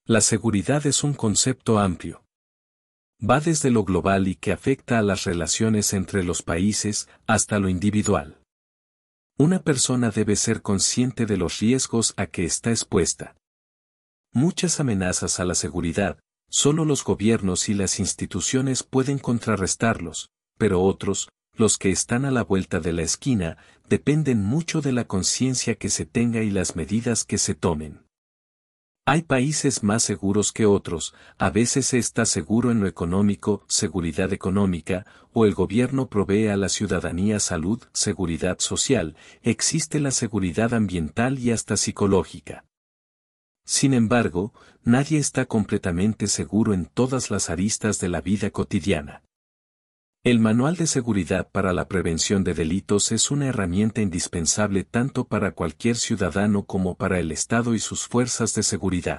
La seguridad es un concepto amplio. Va desde lo global y que afecta a las relaciones entre los países, hasta lo individual. Una persona debe ser consciente de los riesgos a que está expuesta. Muchas amenazas a la seguridad, solo los gobiernos y las instituciones pueden contrarrestarlos, pero otros, los que están a la vuelta de la esquina, dependen mucho de la conciencia que se tenga y las medidas que se tomen. Hay países más seguros que otros, a veces se está seguro en lo económico, seguridad económica, o el gobierno provee a la ciudadanía salud, seguridad social, existe la seguridad ambiental y hasta psicológica. Sin embargo, nadie está completamente seguro en todas las aristas de la vida cotidiana. El Manual de Seguridad para la Prevención de Delitos es una herramienta indispensable tanto para cualquier ciudadano como para el Estado y sus fuerzas de seguridad.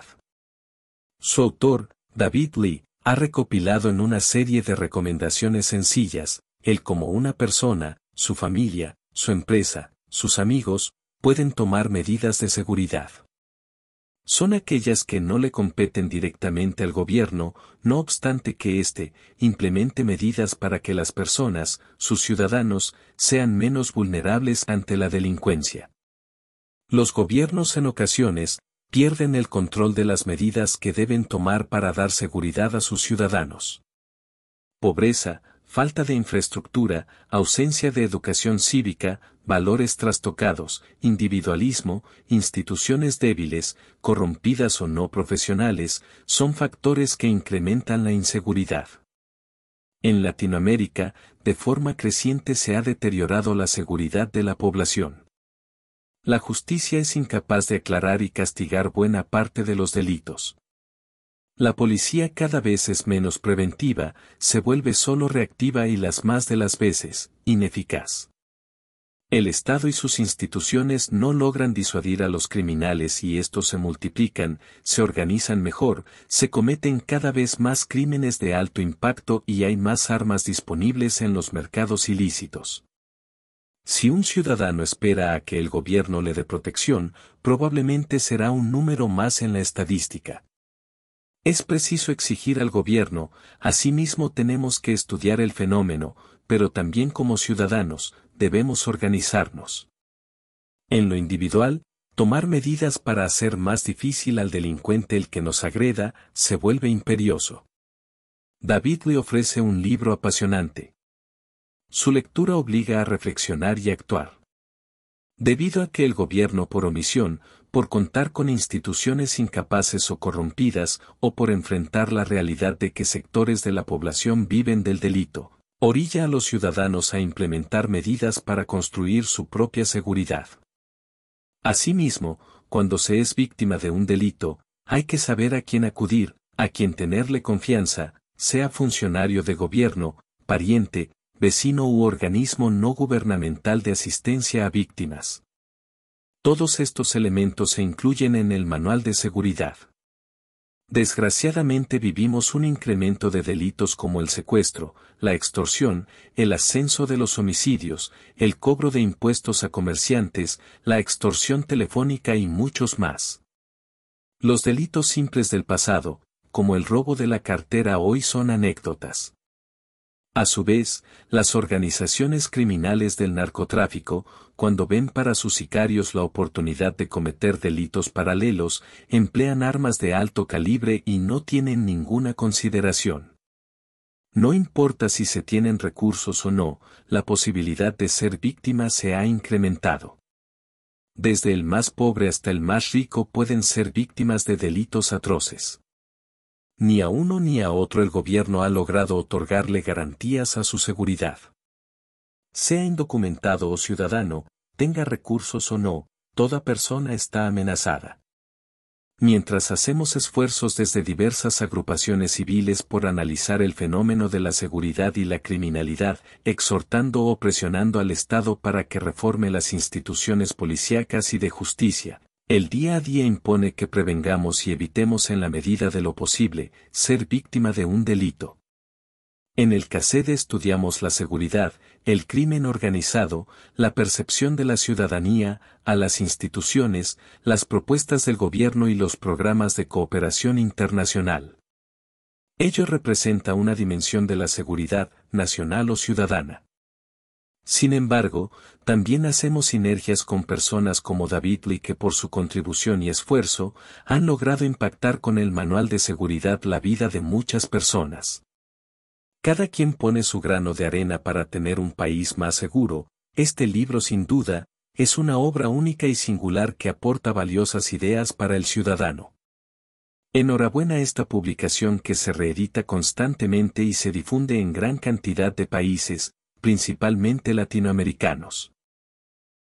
Su autor, David Lee, ha recopilado en una serie de recomendaciones sencillas, el cómo una persona, su familia, su empresa, sus amigos, pueden tomar medidas de seguridad. Son aquellas que no le competen directamente al gobierno, no obstante que éste implemente medidas para que las personas, sus ciudadanos, sean menos vulnerables ante la delincuencia. Los gobiernos en ocasiones pierden el control de las medidas que deben tomar para dar seguridad a sus ciudadanos. Pobreza, falta de infraestructura, ausencia de educación cívica, valores trastocados, individualismo, instituciones débiles, corrompidas o no profesionales, son factores que incrementan la inseguridad. En Latinoamérica, de forma creciente se ha deteriorado la seguridad de la población. La justicia es incapaz de aclarar y castigar buena parte de los delitos. La policía cada vez es menos preventiva, se vuelve solo reactiva y las más de las veces, ineficaz. El Estado y sus instituciones no logran disuadir a los criminales y estos se multiplican, se organizan mejor, se cometen cada vez más crímenes de alto impacto y hay más armas disponibles en los mercados ilícitos. Si un ciudadano espera a que el gobierno le dé protección, probablemente será un número más en la estadística. Es preciso exigir al gobierno, asimismo tenemos que estudiar el fenómeno, pero también como ciudadanos, debemos organizarnos. En lo individual, tomar medidas para hacer más difícil al delincuente el que nos agreda, se vuelve imperioso. David le ofrece un libro apasionante. Su lectura obliga a reflexionar y actuar. Debido a que el gobierno por omisión, por contar con instituciones incapaces o corrompidas, o por enfrentar la realidad de que sectores de la población viven del delito, orilla a los ciudadanos a implementar medidas para construir su propia seguridad. Asimismo, cuando se es víctima de un delito, hay que saber a quién acudir, a quién tenerle confianza, sea funcionario de gobierno, pariente, vecino u organismo no gubernamental de asistencia a víctimas. Todos estos elementos se incluyen en el Manual de Seguridad. Desgraciadamente vivimos un incremento de delitos como el secuestro, la extorsión, el ascenso de los homicidios, el cobro de impuestos a comerciantes, la extorsión telefónica y muchos más. Los delitos simples del pasado, como el robo de la cartera hoy son anécdotas. A su vez, las organizaciones criminales del narcotráfico, cuando ven para sus sicarios la oportunidad de cometer delitos paralelos, emplean armas de alto calibre y no tienen ninguna consideración. No importa si se tienen recursos o no, la posibilidad de ser víctima se ha incrementado. Desde el más pobre hasta el más rico pueden ser víctimas de delitos atroces. Ni a uno ni a otro el gobierno ha logrado otorgarle garantías a su seguridad. Sea indocumentado o ciudadano, tenga recursos o no, toda persona está amenazada. Mientras hacemos esfuerzos desde diversas agrupaciones civiles por analizar el fenómeno de la seguridad y la criminalidad, exhortando o presionando al Estado para que reforme las instituciones policíacas y de justicia, el día a día impone que prevengamos y evitemos en la medida de lo posible ser víctima de un delito. En el CACEDE estudiamos la seguridad, el crimen organizado, la percepción de la ciudadanía, a las instituciones, las propuestas del gobierno y los programas de cooperación internacional. Ello representa una dimensión de la seguridad, nacional o ciudadana. Sin embargo, también hacemos sinergias con personas como David Lee que por su contribución y esfuerzo, han logrado impactar con el manual de seguridad la vida de muchas personas. Cada quien pone su grano de arena para tener un país más seguro. Este libro sin duda, es una obra única y singular que aporta valiosas ideas para el ciudadano. Enhorabuena a esta publicación que se reedita constantemente y se difunde en gran cantidad de países, principalmente latinoamericanos.